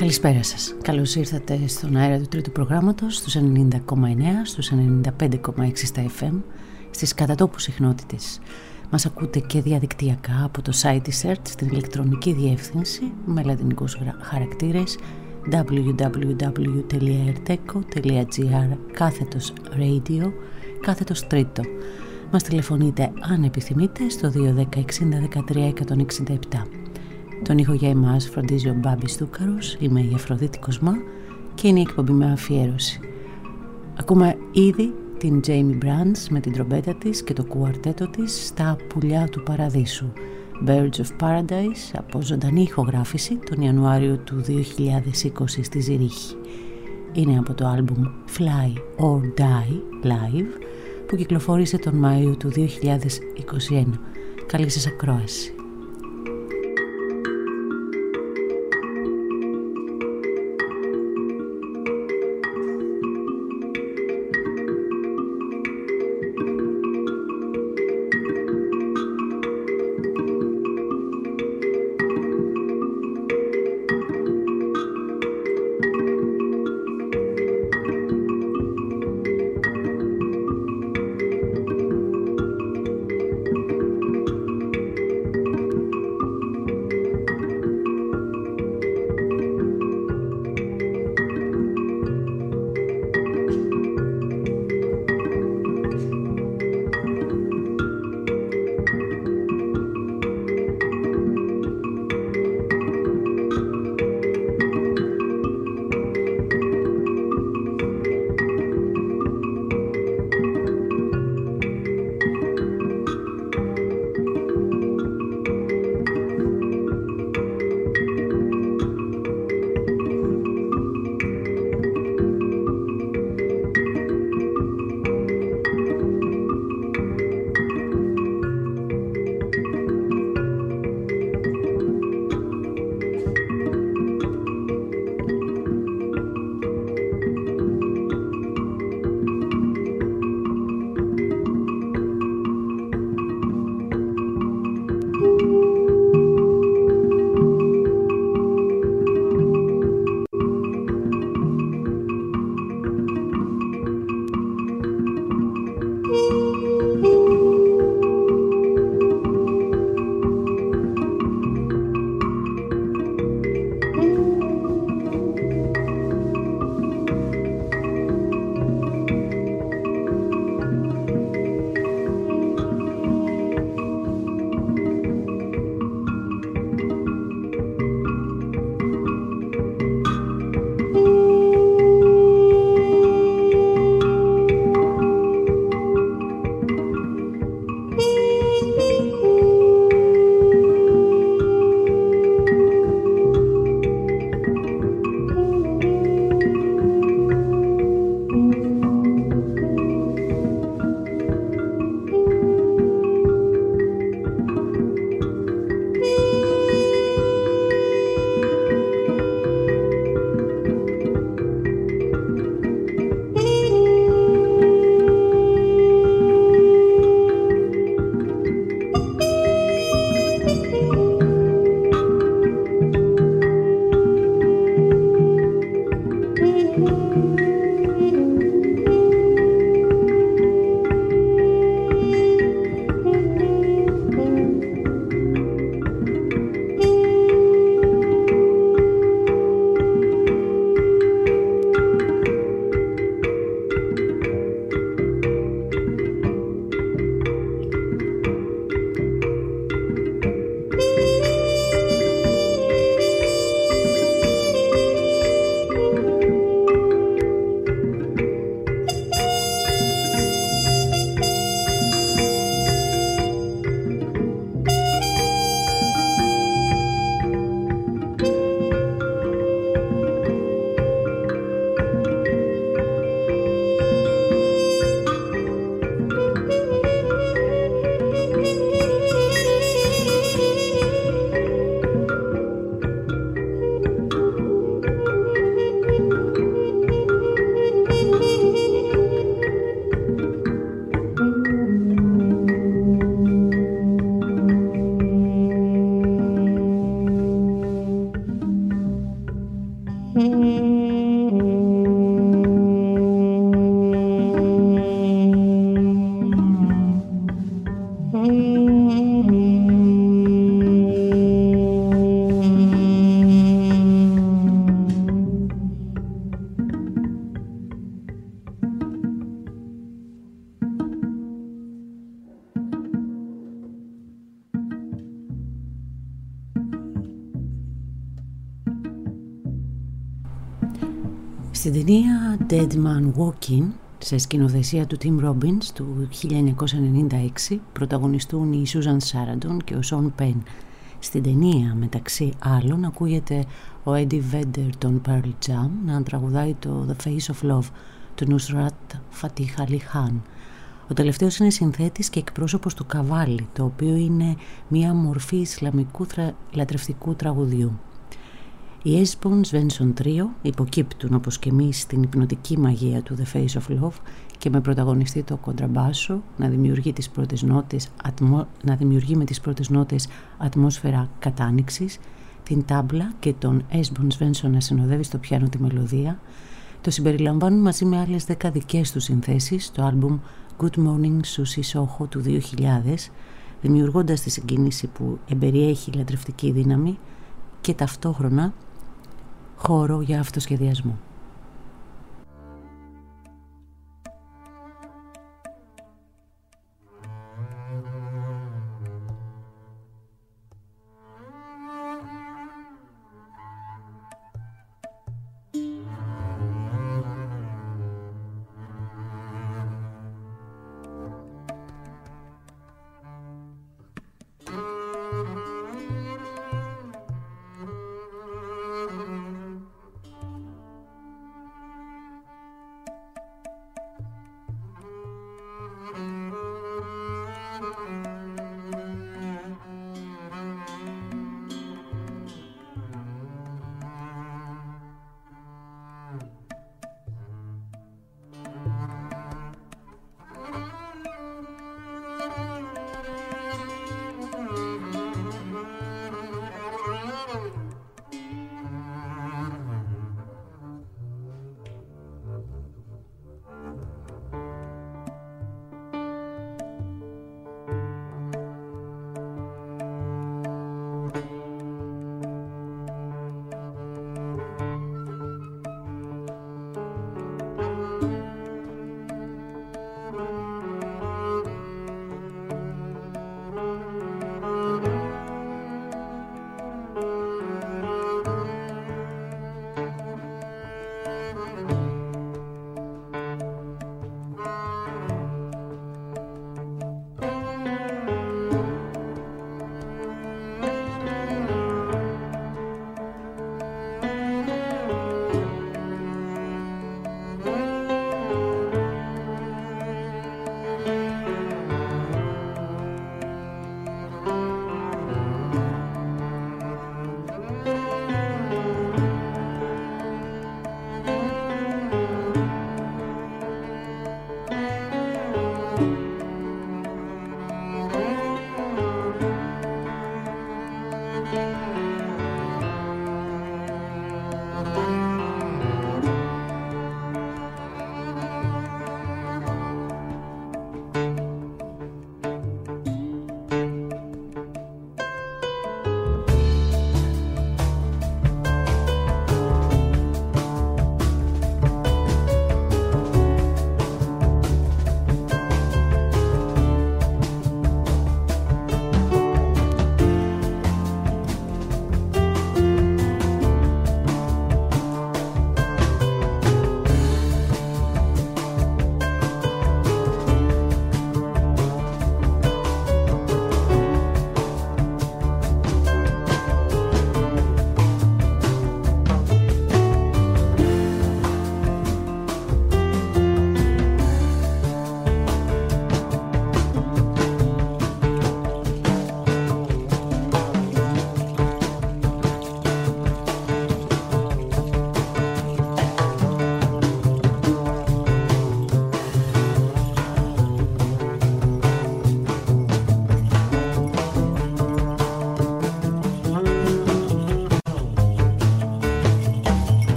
Καλησπέρα σας. Καλώς ήρθατε στον αέρα του τρίτου προγράμματος, στους 90,9, στους 95,6 στα FM, στις κατατόπου συχνότητες. Μας ακούτε και διαδικτυακά από το site της ΕΡΤ στην ηλεκτρονική διεύθυνση με λατινικούς χαρακτήρες www.erteco.gr/radio τρίτο. Μας τηλεφωνείτε αν επιθυμείτε στο 210 60 13 167. Τον ήχο για εμάς φροντίζει ο Μπάμπης Δούκαρος, είμαι η Αφροδίτη Κοσμά και είναι η εκπομπή με αφιέρωση. Ακούμε ήδη την Jamie Brands με την τρομπέτα της και το κουαρτέτο της στα πουλιά του παραδείσου, Birds of Paradise, από ζωντανή ηχογράφηση τον Ιανουάριο του 2020 στη Ζηρίχη. Είναι από το άλμπουμ Fly or Die Live που κυκλοφόρησε τον Μάιο του 2021. Καλή σας ακρόαση. Στην ταινία Dead Man Walking, σε σκηνοθεσία του Tim Robbins του 1996, πρωταγωνιστούν η Susan Sarandon και ο Sean Penn. Στην ταινία, μεταξύ άλλων, ακούγεται ο Eddie Vedder των Pearl Jam να τραγουδάει το The Face of Love του Nusrat Fateh Ali Khan. Ο τελευταίος είναι συνθέτης και εκπρόσωπος του καβάλι, το οποίο είναι μία μορφή ισλαμικού λατρευτικού τραγουδιού. Οι Esbon Svensson Trio υποκύπτουν όπως και εμείς στην υπνοτική μαγεία του The Face of Love και με πρωταγωνιστή το κοντραμπάσο να δημιουργεί με τις πρώτες νότες ατμόσφαιρα κατάνοιξης, την τάμπλα και τον Esbon Svensson να συνοδεύει στο πιάνο τη μελωδία. Το συμπεριλαμβάνουν μαζί με άλλες 10 δικές του συνθέσεις στο άλμπουμ Good Morning Susie Soho του 2000, δημιουργώντας τη συγκίνηση που εμπεριέχει λατρευτική δύναμη και ταυτόχρονα χώρο για αυτοσχεδιασμό.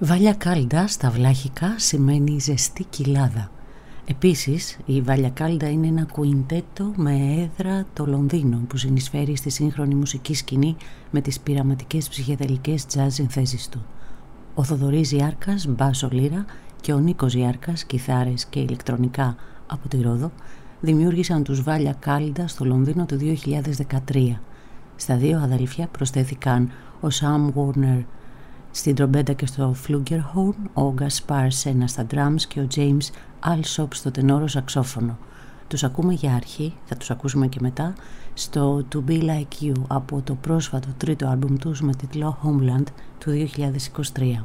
Βάλια κάλντα στα βλάχικα σημαίνει ζεστή κοιλάδα. Επίσης, η Βάλια κάλντα είναι ένα κουιντέτο με έδρα το Λονδίνο που συνεισφέρει στη σύγχρονη μουσική σκηνή με τις πειραματικές ψυχεδελικές jazz συνθέσεις του. Ο Θοδωρής Γιάρκας, μπάσο λύρα, και ο Νίκος Γιάρκας, κιθάρες και ηλεκτρονικά από τη Ρόδο, δημιούργησαν τους Βάλια κάλντα στο Λονδίνο το 2013. Στα δύο αδελφιά προσθέθηκαν ο Sam Warner στην τρομπέτα και στο flugelhorn, ο Gaspar Sena στα drums και ο James Alsop στο τενόρο σαξόφωνο. Τους ακούμε για αρχή, θα τους ακούσουμε και μετά, στο To Be Like You από το πρόσφατο τρίτο άλμπουμ τους με τίτλο Homeland του 2023.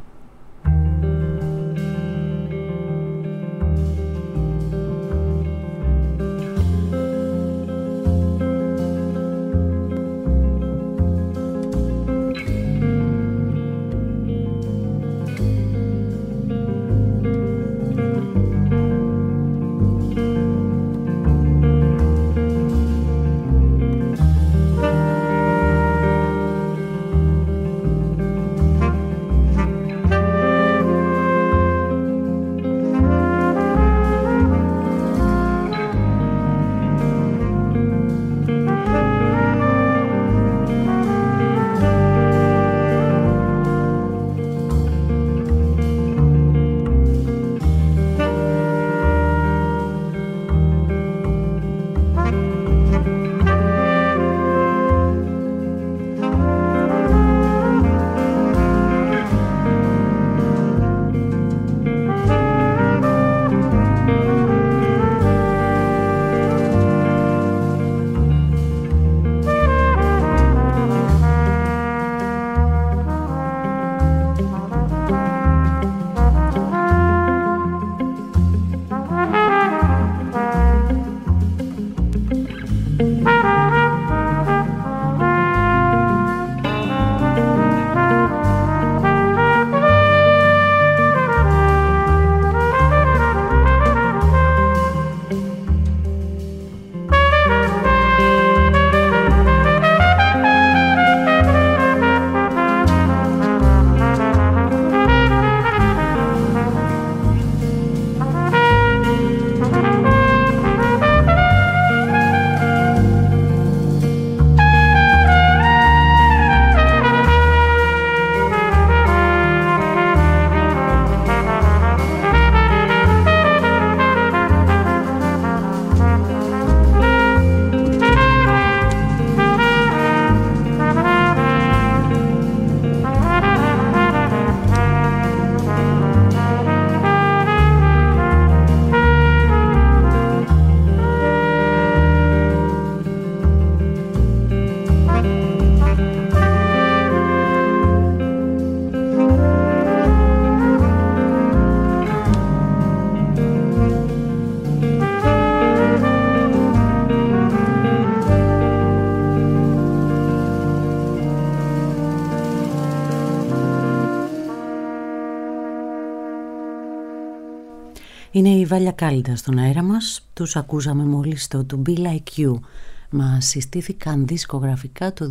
Είναι η Βάλια κάλντα στον αέρα μας. Τους ακούσαμε μόλις στο To Be Like You. Μας συστήθηκαν δισκογραφικά το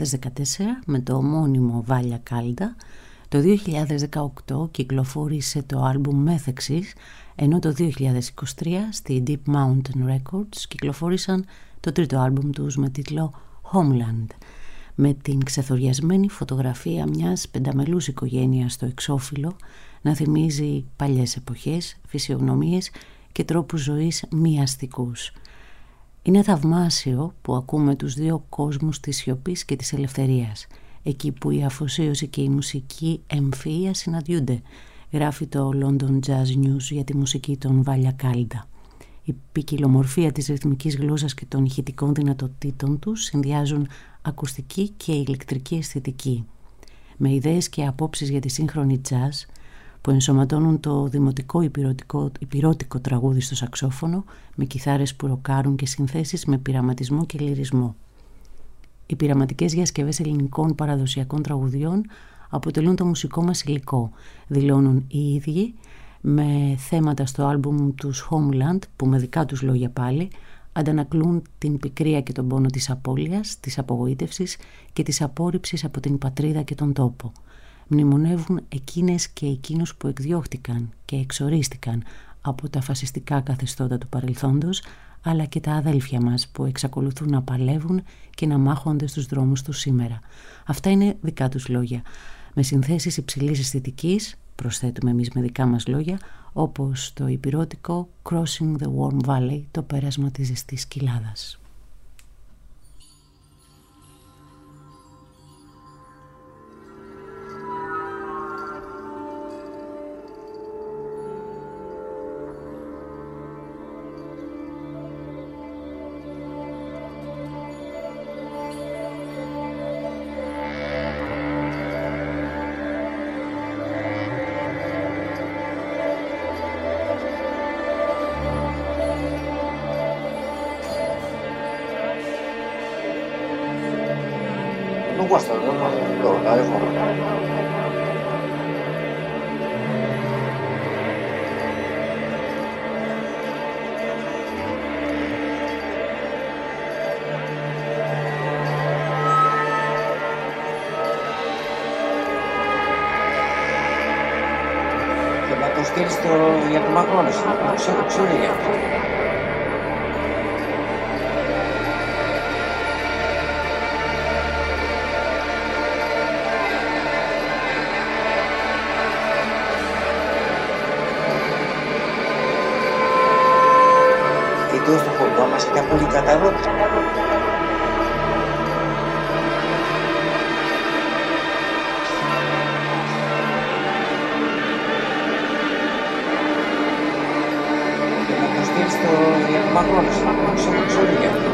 2014 με το ομώνυμο Βάλια κάλντα. Το 2018 κυκλοφόρησε το άλμπουμ Μέθεξης, ενώ το 2023 στη Deep Mountain Records κυκλοφόρησαν το τρίτο άλμπουμ τους με τίτλο Homeland, με την ξεθοριασμένη φωτογραφία μιας πενταμελούς οικογένειας στο εξώφυλλο να θυμίζει παλιές εποχές, φυσιογνωμίες και τρόπους ζωής μη αστικούς. Είναι θαυμάσιο που ακούμε τους δύο κόσμους της σιωπής και της ελευθερίας, εκεί που η αφοσίωση και η μουσική εμφυΐα συναντιούνται, γράφει το London Jazz News για τη μουσική των Βάλια κάλντα. Η ποικιλομορφία της ρυθμικής γλώσσας και των ηχητικών δυνατοτήτων τους συνδυάζουν ακουστική και ηλεκτρική αισθητική, με ιδέες και απόψεις για τη σύγχρονη jazz που ενσωματώνουν το δημοτικό υπηρώτικο τραγούδι στο σαξόφωνο με κιθάρες που ροκάρουν και συνθέσεις με πειραματισμό και λυρισμό. Οι πειραματικές διασκευές ελληνικών παραδοσιακών τραγουδιών αποτελούν το μουσικό μας υλικό, δηλώνουν οι ίδιοι, με θέματα στο άλμπουμ τους Homeland που με δικά τους λόγια πάλι αντανακλούν την πικρία και τον πόνο της απώλειας, της απογοήτευσης και της απόρριψης από την πατρίδα και τον τόπο. Μνημονεύουν εκείνες και εκείνους που εκδιώχτηκαν και εξορίστηκαν από τα φασιστικά καθεστώτα του παρελθόντος, αλλά και τα αδέλφια μας που εξακολουθούν να παλεύουν και να μάχονται στους δρόμους τους σήμερα. Αυτά είναι δικά τους λόγια, με συνθέσεις υψηλής αισθητικής, προσθέτουμε εμείς με δικά μας λόγια, όπως το υπηρώτικο Crossing the Warm Valley, το πέρασμα της ζεστής κοιλάδας. Για το Μακρόνες, ξέρω για αυτό. Και εδώ στο χωριό μας ήταν πολύ καταρρότητα. Για το Μακρόνες, ξέρω για αυτό.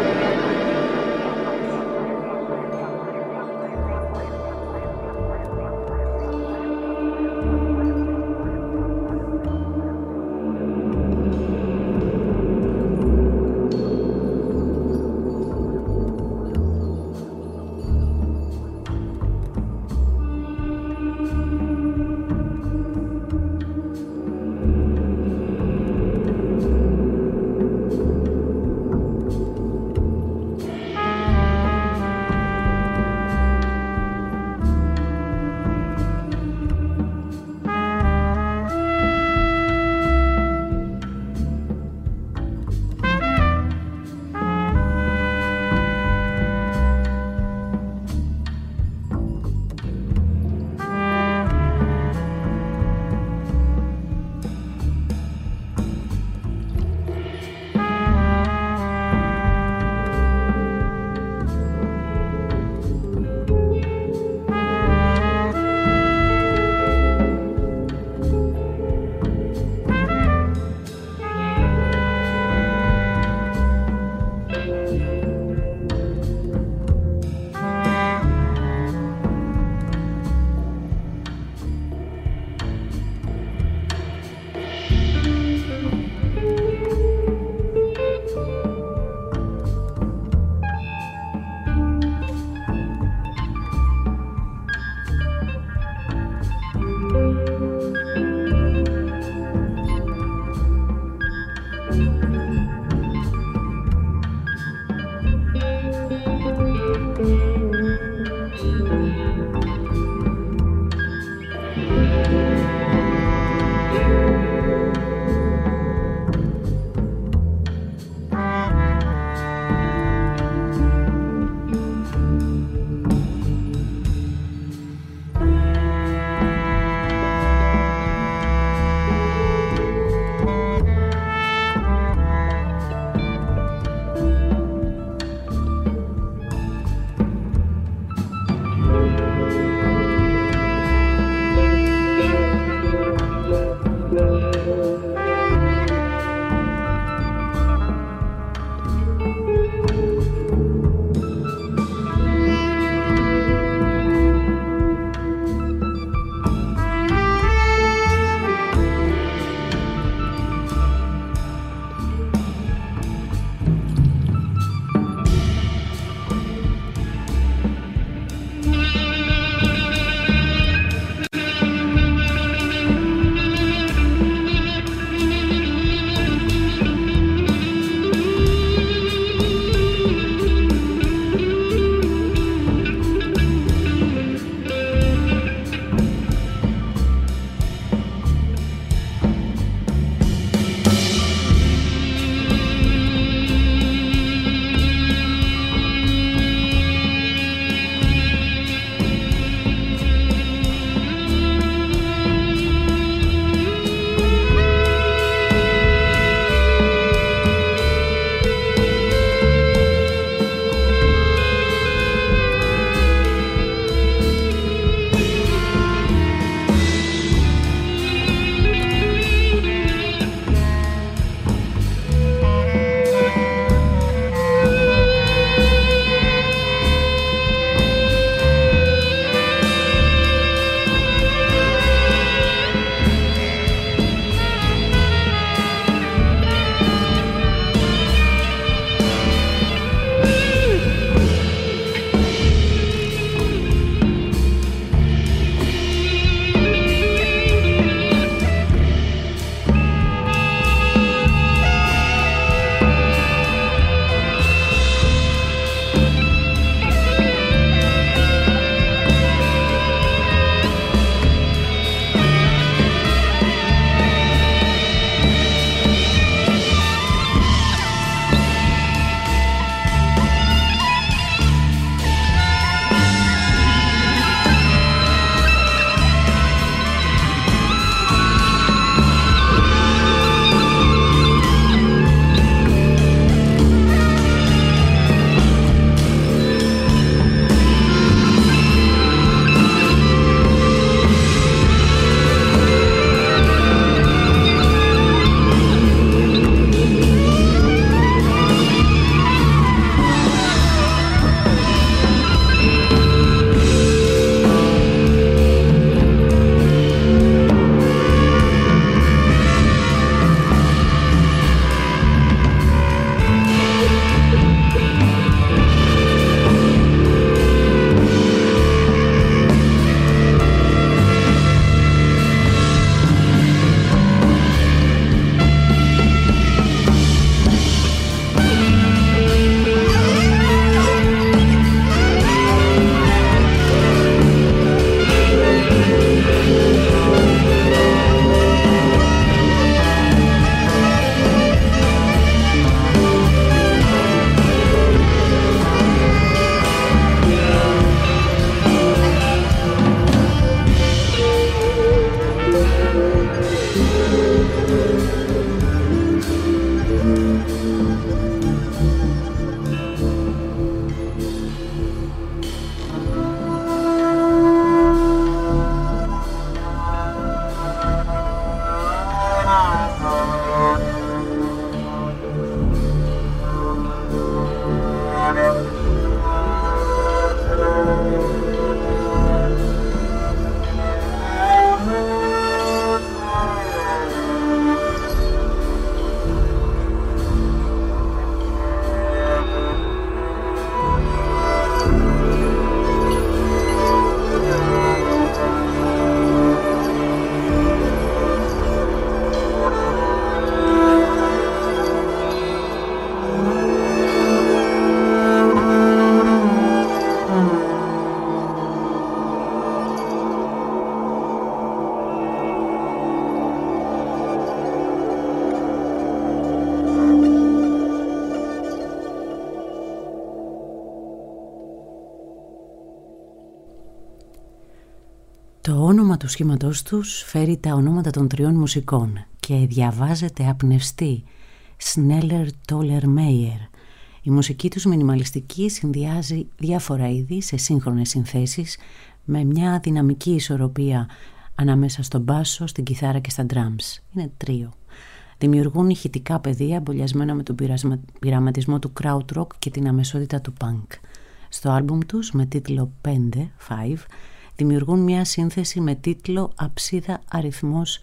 Το όνομα του σχήματός τους φέρει τα ονόματα των τριών μουσικών και διαβάζεται απνευστή Σνέλερ Τόλερ Μέιερ. Η μουσική τους μινιμαλιστική συνδυάζει διάφορα είδη σε σύγχρονες συνθέσεις με μια δυναμική ισορροπία ανάμεσα στον μπάσο, στην κιθάρα και στα drums. Είναι τρίο. Δημιουργούν ηχητικά πεδία εμπολιασμένα με τον πειραματισμό του krautrock και την αμεσότητα του punk. Στο άλμπουμ τους με τίτλο 5 δημιουργούν μια σύνθεση με τίτλο «Αψίδα αριθμός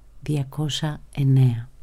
209».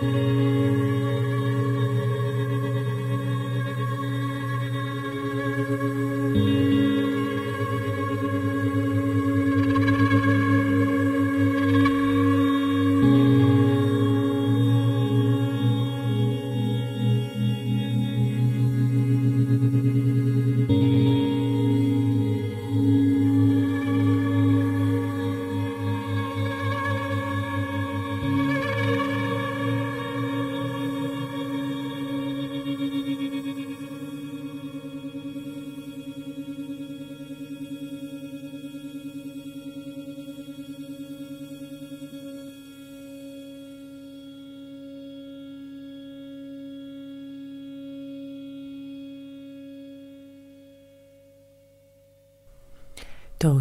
Το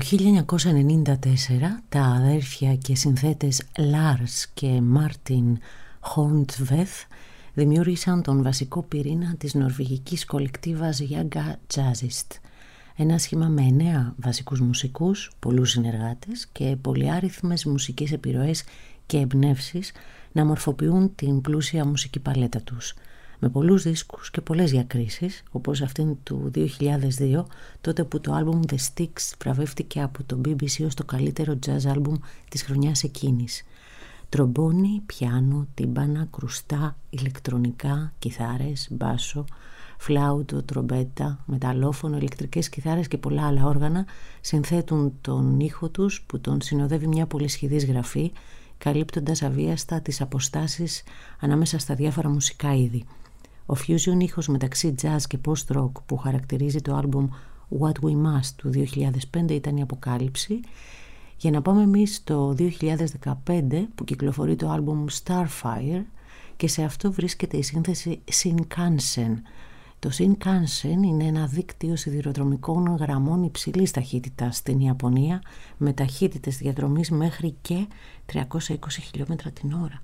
1994 τα αδέρφια και συνθέτες Lars και Martin Horntveth δημιούργησαν τον βασικό πυρήνα της νορβηγικής κολεκτίβας Jaga Jazzist, ένα σχήμα με 9 βασικούς μουσικούς, πολλούς συνεργάτες και πολυάριθμες μουσικές επιρροές και εμπνεύσεις να μορφοποιούν την πλούσια μουσική παλέτα τους, με πολλούς δίσκους και πολλές διακρίσεις, όπως αυτήν του 2002, τότε που το άλμπουμ The Sticks βραβεύτηκε από το BBC ως το καλύτερο jazz άλμπουμ της χρονιάς εκείνης. Τρομπόνι, πιάνο, τύμπανα, κρουστά, ηλεκτρονικά, κιθάρες, μπάσο, φλάουτο, τρομπέτα, μεταλλόφωνο, ηλεκτρικές κιθάρες και πολλά άλλα όργανα συνθέτουν τον ήχο τους που τον συνοδεύει μια πολυσχηδής γραφή, καλύπτοντας αβίαστα τις αποστάσεις ανάμεσα στα διάφορα μουσικά είδη. Ο fusion ήχος μεταξύ jazz και post-rock που χαρακτηρίζει το άλμπουμ What We Must του 2005 ήταν η αποκάλυψη, για να πάμε εμείς στο 2015 που κυκλοφορεί το άλμπουμ Starfire και σε αυτό βρίσκεται η σύνθεση Shinkansen. Το Shinkansen είναι ένα δίκτυο σιδηροδρομικών γραμμών υψηλής ταχύτητας στην Ιαπωνία με ταχύτητες διαδρομής μέχρι και 320 χιλιόμετρα την ώρα.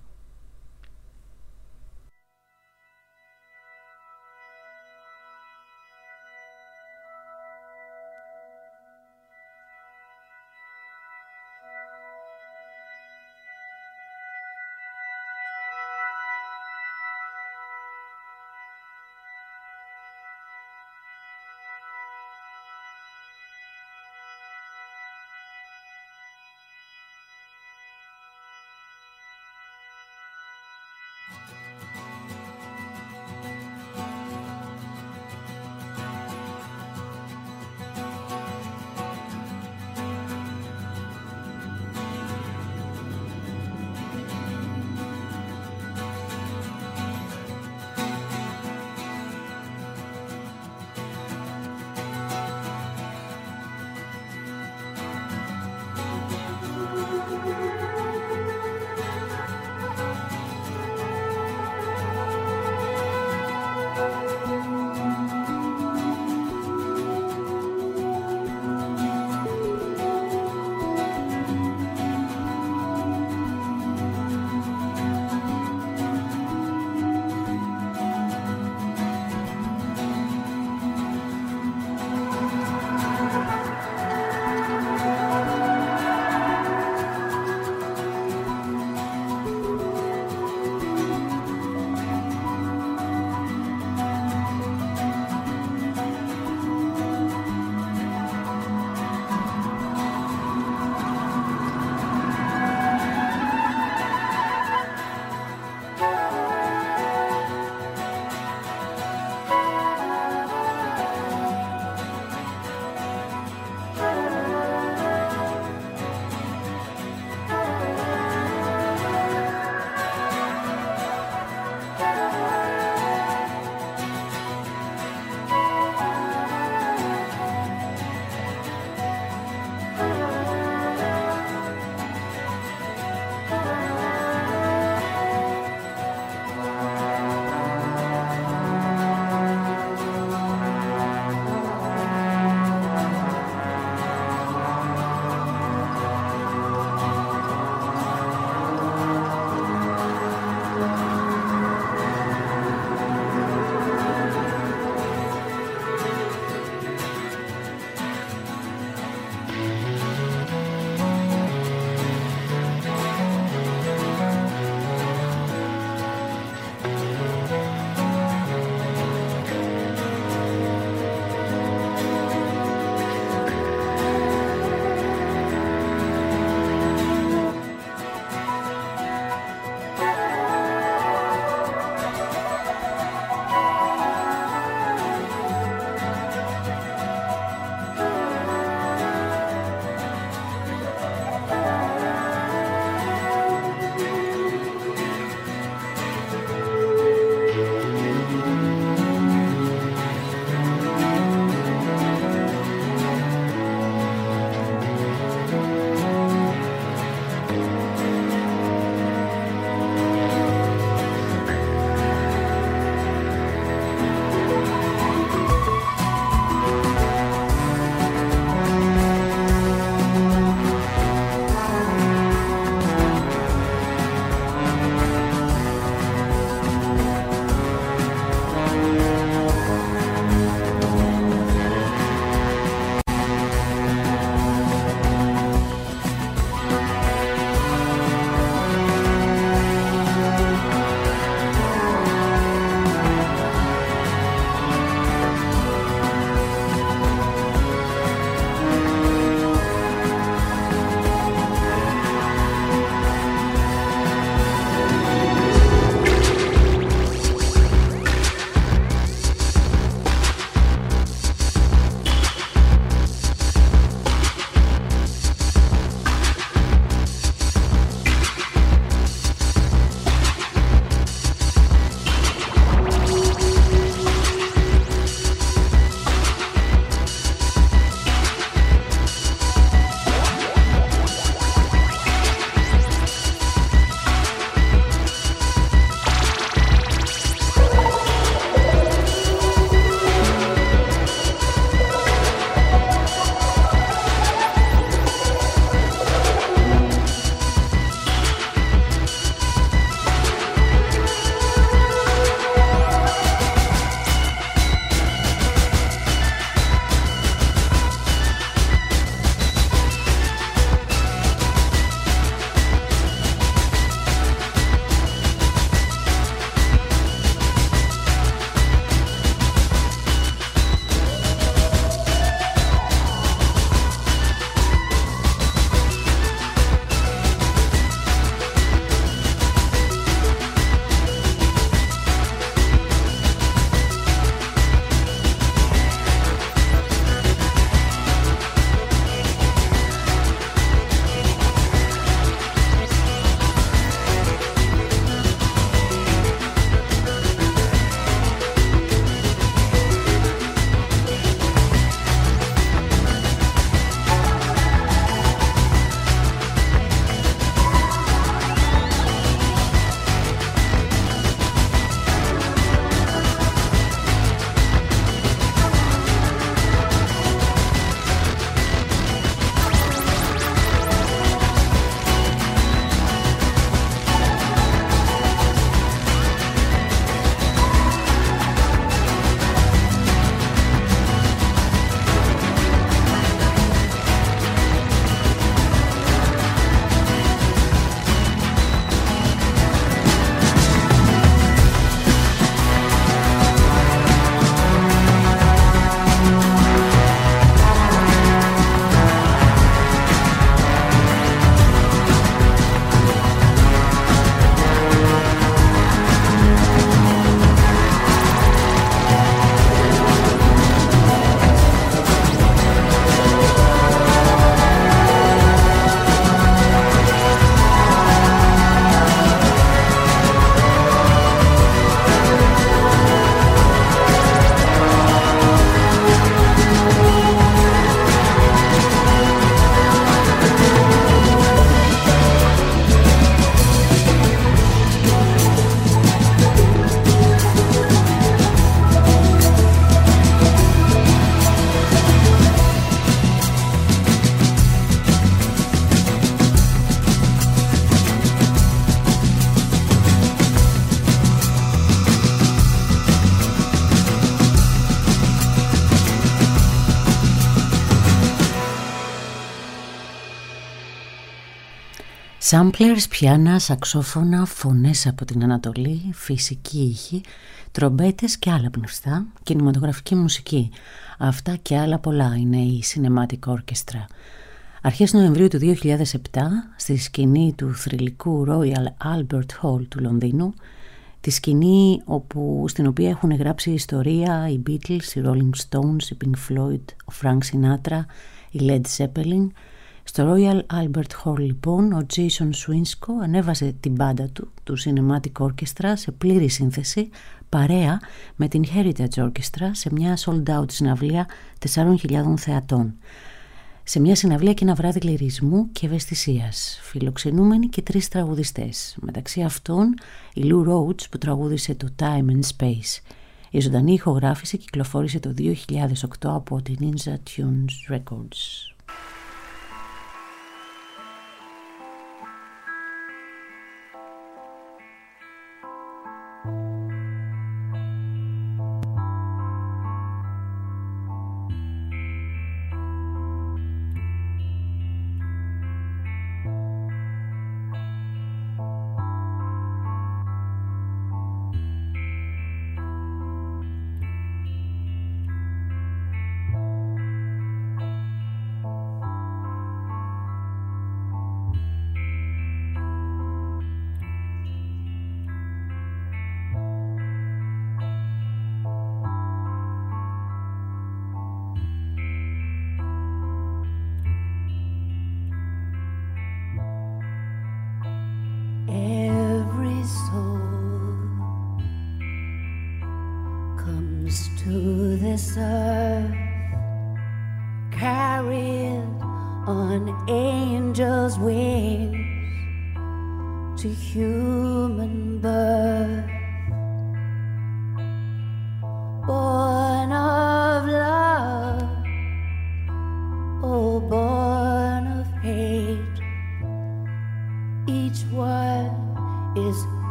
Samplers, πιάνα, σαξόφωνα, φωνές από την Ανατολή, φυσική ήχη, τρομπέτες και άλλα πνευστά, κινηματογραφική μουσική. Αυτά και άλλα πολλά είναι η Cinematic Orchestra. Αρχές Νοεμβρίου του 2007, στη σκηνή του θρυλικού Royal Albert Hall του Λονδίνου, τη σκηνή στην οποία έχουν γράψει ιστορία οι Beatles, οι Rolling Stones, οι Pink Floyd, ο Frank Sinatra, η Led Zeppelin. Στο Royal Albert Hall λοιπόν ο Jason Swinsco ανέβασε την μπάντα του Cinematic Orchestra σε πλήρη σύνθεση παρέα με την Heritage Orchestra σε μια sold out συναυλία 4.000 θεατών. Σε μια συναυλία και ένα βράδυ λυρισμού και ευαισθησίας, φιλοξενούμενοι και 3 τραγουδιστές, μεταξύ αυτών η Lou Rouch που τραγούδισε το Time and Space. Η ζωντανή ηχογράφηση κυκλοφόρησε το 2008 από την Ninja Tunes Records.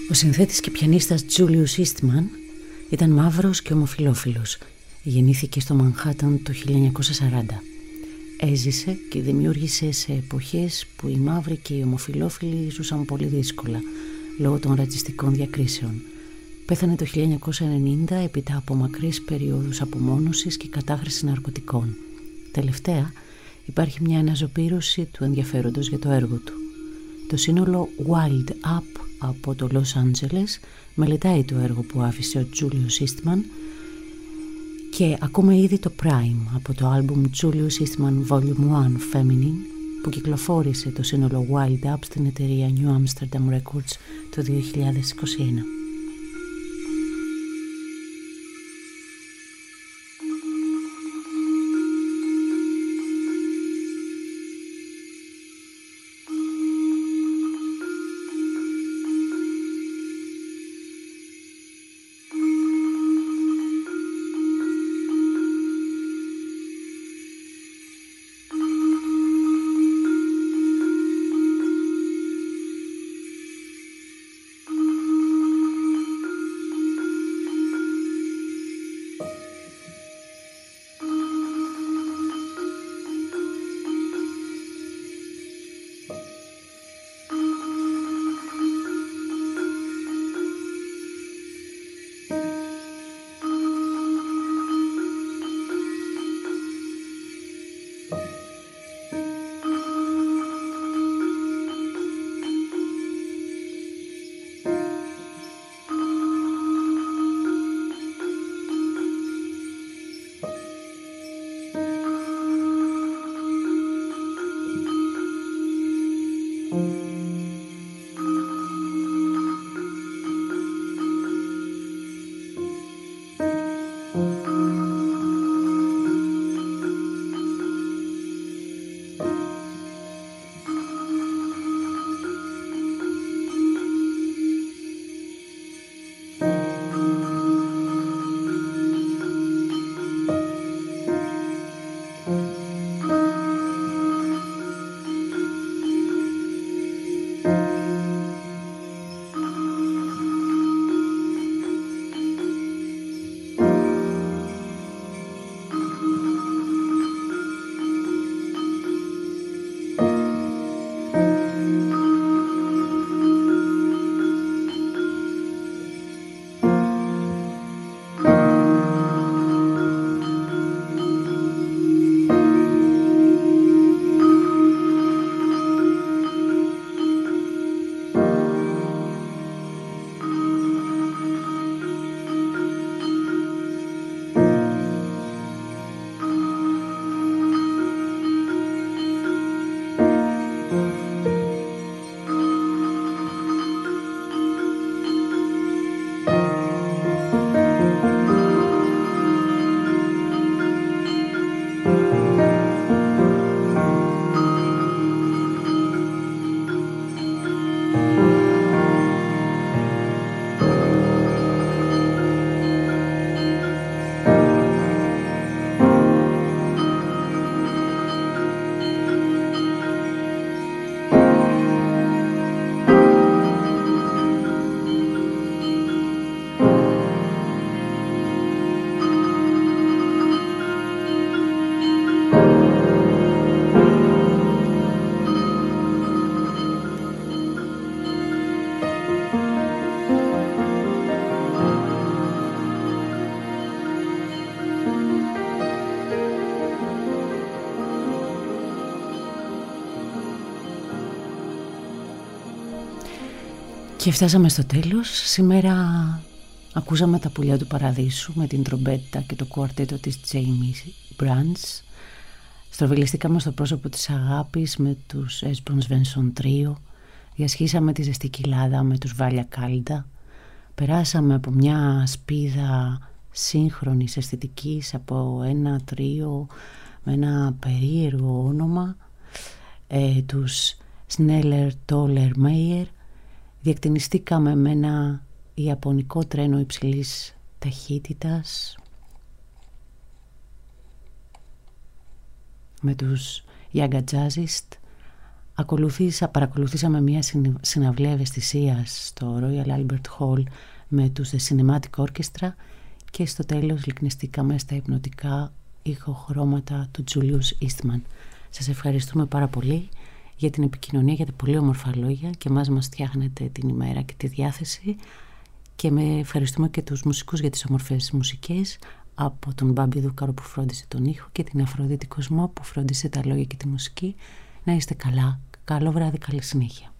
Ο συνθέτης και πιανίστας Julius Eastman ήταν μαύρος και ομοφυλόφιλος. Γεννήθηκε στο Μανχάταν το 1940. Έζησε και δημιούργησε σε εποχές που οι μαύροι και οι ομοφυλόφιλοι ζούσαν πολύ δύσκολα λόγω των ρατσιστικών διακρίσεων. Πέθανε το 1990 έπειτα από μακρύς περιόδους απομόνωσης και κατάχρηση ναρκωτικών. Τελευταία υπάρχει μια αναζωπήρωση του ενδιαφέροντος για το έργο του. Το σύνολο Wild Up από το Λος Άντζελες μελετάει το έργο που άφησε ο Julius Eastman και ακούμε ήδη το Prime από το άλμπουμ Julius Eastman Volume 1 Feminine που κυκλοφόρησε το σύνολο Wild Up στην εταιρεία New Amsterdam Records το 2021. Και φτάσαμε στο τέλος. Σήμερα ακούσαμε τα πουλιά του παραδείσου με την τρομπέτα και το κουαρτέτο της Jamie Brands. Στροβιλιστήκαμε στο πρόσωπο της αγάπης με τους Έσπρον Σβένσον Τρίο. Διασχίσαμε τη ζεστή κοιλάδα με τους Βάλια Κάλντα. Περάσαμε από μια σπίδα σύγχρονης αισθητικής από ένα τρίο με ένα περίεργο όνομα, τους Σνέλερ Τόλερ Μέιερ. Διακτηνιστήκαμε με ένα ιαπωνικό τρένο υψηλής ταχύτητας με τους Yaga Jazzist Παρακολουθήσαμε μια συναυλία ευαισθησίας στο Royal Albert Hall με τους The Cinematic Orchestra και στο τέλος λυκνιστήκαμε στα υπνοτικά ηχοχρώματα του Julius Eastman. Σας ευχαριστούμε πάρα πολύ για την επικοινωνία, για τα πολύ όμορφα λόγια και μας φτιάχνετε την ημέρα και τη διάθεση, και ευχαριστούμε και τους μουσικούς για τις όμορφες μουσικές, από τον Μπάμπη Δούκαρο που φρόντισε τον ήχο και την Αφροδίτη Κοσμό που φρόντισε τα λόγια και τη μουσική. Να είστε καλά, καλό βράδυ, καλή συνέχεια.